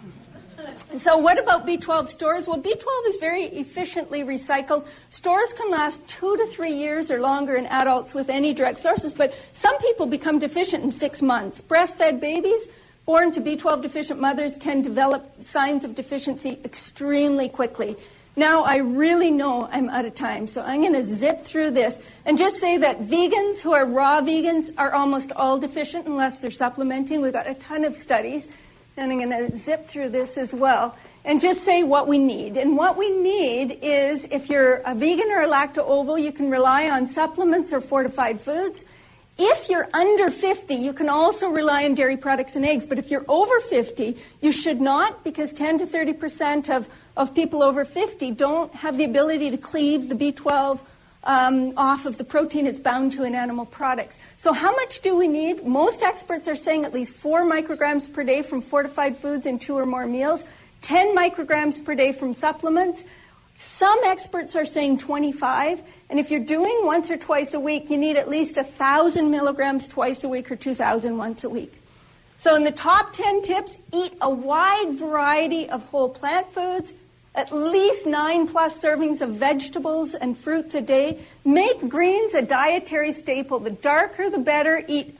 So what about B twelve stores? Well, B twelve is very efficiently recycled. Stores can last two to three years or longer in adults with any direct sources, but some people become deficient in six months. Breastfed babies born to B twelve deficient mothers can develop signs of deficiency extremely quickly. Now, I really know I'm out of time, so I'm going to zip through this and just say that vegans who are raw vegans are almost all deficient unless they're supplementing. We've got a ton of studies. And I'm going to zip through this as well and just say what we need. And what we need is, if you're a vegan or a lacto-ovo, you can rely on supplements or fortified foods. If you're under fifty, you can also rely on dairy products and eggs. But if you're over fifty, you should not, because ten to thirty percent of, of people over fifty don't have the ability to cleave the B twelve Um, off of the protein it's bound to in animal products. So how much do we need? Most experts are saying at least four micrograms per day from fortified foods in two or more meals, ten micrograms per day from supplements. Some experts are saying twenty-five, and if you're doing once or twice a week, you need at least one thousand milligrams twice a week or two thousand once a week. So in the top ten tips, eat a wide variety of whole plant foods, at least nine plus servings of vegetables and fruits a day. Make greens a dietary staple. The darker, the better. Eat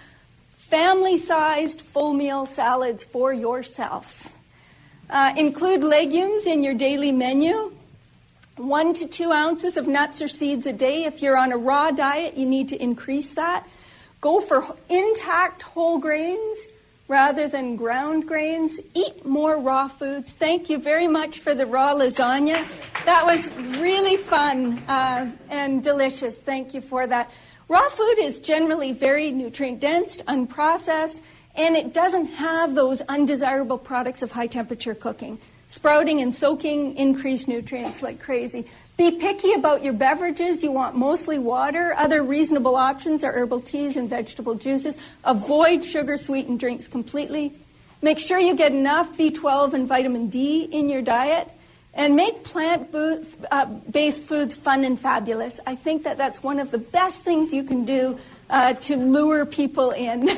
family-sized full meal salads for yourself. Uh, include legumes in your daily menu. One to two ounces of nuts or seeds a day. If you're on a raw diet, you need to increase that. Go for intact whole grains rather than ground grains. Eat more raw foods. Thank you very much for the raw lasagna. That was really fun uh, and delicious. Thank you for that. Raw food is generally very nutrient-dense, unprocessed, and it doesn't have those undesirable products of high-temperature cooking. Sprouting and soaking increase nutrients like crazy. Be picky about your beverages. You want mostly water. Other reasonable options are herbal teas and vegetable juices. Avoid sugar-sweetened drinks completely. Make sure you get enough B twelve and vitamin D in your diet. And make plant-based foods fun and fabulous. I think that that's one of the best things you can do uh, to lure people in.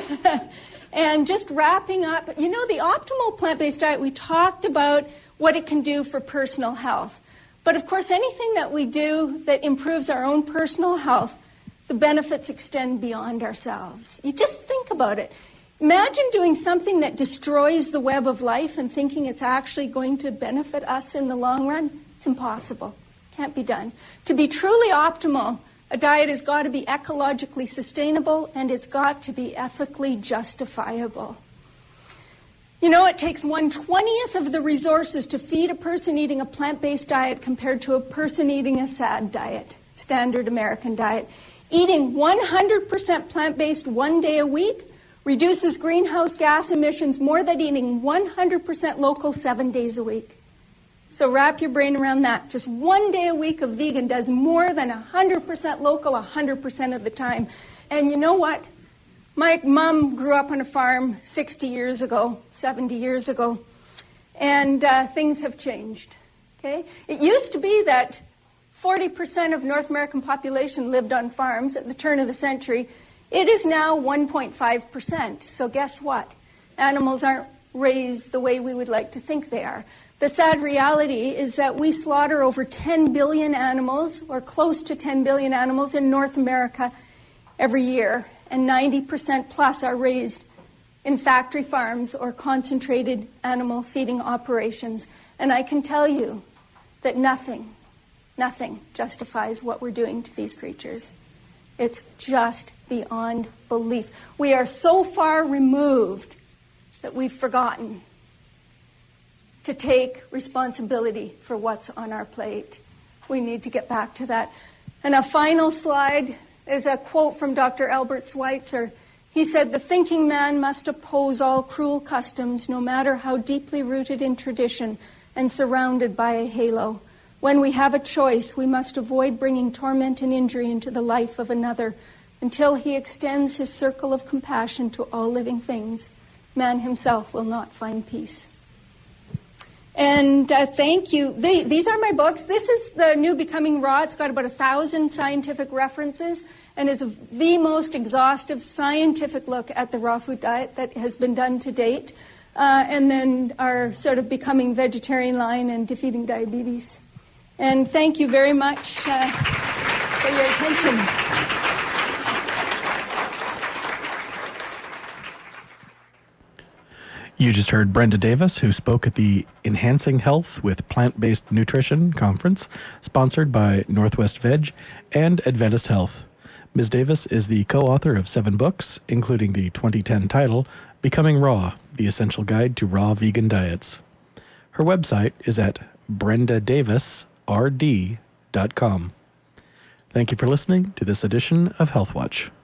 And just wrapping up, you know, the optimal plant-based diet, we talked about what it can do for personal health. But of course, anything that we do that improves our own personal health, the benefits extend beyond ourselves. You just think about it. Imagine doing something that destroys the web of life and thinking it's actually going to benefit us in the long run. It's impossible. Can't be done. To be truly optimal, a diet has got to be ecologically sustainable, and it's got to be ethically justifiable. You know, it takes one twentieth of the resources to feed a person eating a plant-based diet compared to a person eating a S A D diet, standard American diet. Eating one hundred percent plant-based one day a week reduces greenhouse gas emissions more than eating one hundred percent local seven days a week. So wrap your brain around that. Just one day a week of vegan does more than one hundred percent local one hundred percent of the time. And you know what? My mom grew up on a farm sixty years ago, seventy years ago, and uh, things have changed. Okay? It used to be that forty percent of North American population lived on farms at the turn of the century. It is now one point five percent. So guess what? Animals aren't raised the way we would like to think they are. The sad reality is that we slaughter over ten billion animals, or close to ten billion animals, in North America every year, and ninety percent plus are raised in factory farms or concentrated animal feeding operations. And I can tell you that nothing, nothing justifies what we're doing to these creatures. It's just beyond belief. We are so far removed that we've forgotten to take responsibility for what's on our plate. We need to get back to that. And a final slide is a quote from Doctor Albert Schweitzer. He said, "The thinking man must oppose all cruel customs, no matter how deeply rooted in tradition and surrounded by a halo. When we have a choice, we must avoid bringing torment and injury into the life of another until he extends his circle of compassion to all living things. Man himself will not find peace." And uh, thank you. They, these are my books. This is the new Becoming Raw. It's got about a thousand scientific references and is a, the most exhaustive scientific look at the raw food diet that has been done to date. Uh, and then our sort of Becoming Vegetarian line and Defeating Diabetes. And thank you very much uh, for your attention. You just heard Brenda Davis, who spoke at the Enhancing Health with Plant-Based Nutrition conference, sponsored by Northwest Veg and Adventist Health. Miz Davis is the co-author of seven books, including the twenty ten title, Becoming Raw, The Essential Guide to Raw Vegan Diets. Her website is at brenda davis r d dot com. Thank you for listening to this edition of Health Watch.